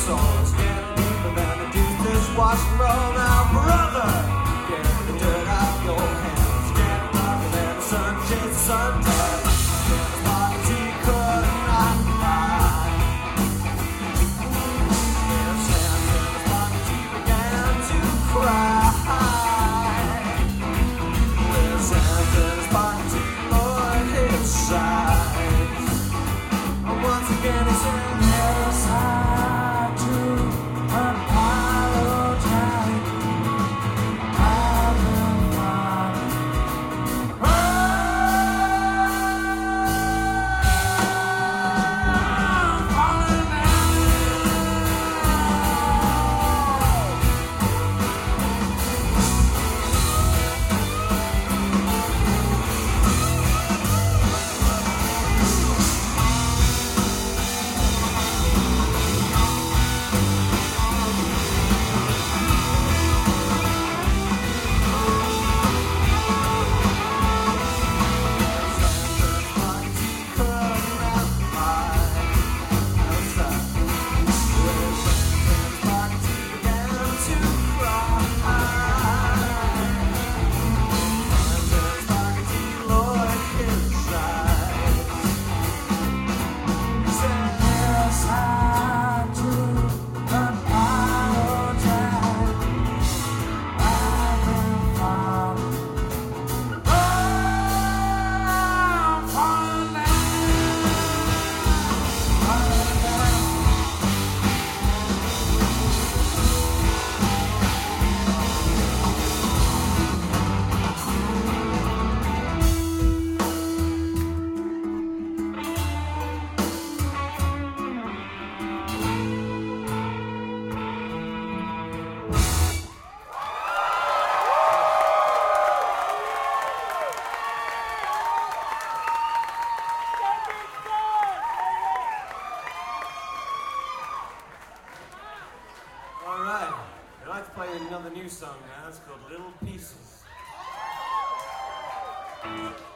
souls getting deeper than the deep dishwash roll. Now, brother, get the dirt out your hands. Get darker than the sun shades the suntan. Poverty could not hide. Yes, and poverty began to cry. With Santa's poverty, Lord, his sides. And once again he said, yes, I do apologize. I've been falling. Falling down. All right, I'd like to play another new song now. It's called Little Pieces.